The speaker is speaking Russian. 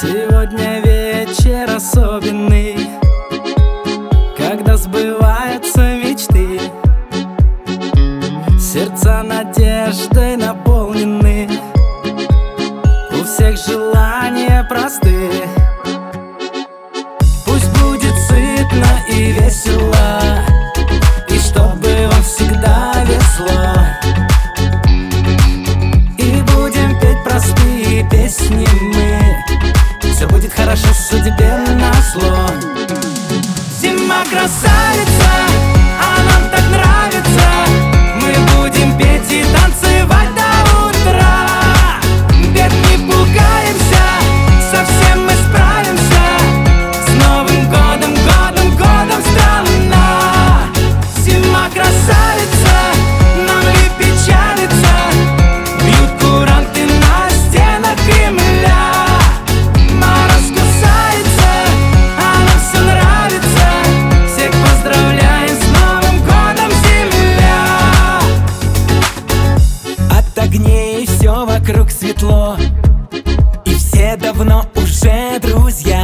Сегодня вечер особенный, когда сбываются мечты. Сердца надеждой наполнены, у всех желания просты. Пусть будет сытно и весело, и чтобы вам всегда весло. И будем петь простые песни мы, все будет хорошо, судьбе назло. Зима красавица, а нам так нравится. Мы будем петь и танцевать до утра. Бед не пугаемся, совсем мы справимся. С Новым годом, годом, годом, страна. Зима красавица, нам ли печалиться? Бьют куранты на стенах Кремля. Мороз кусается, а нам все нравится. Всех поздравляем с Новым годом, земля. От огней все вокруг светло, и все давно уже друзья.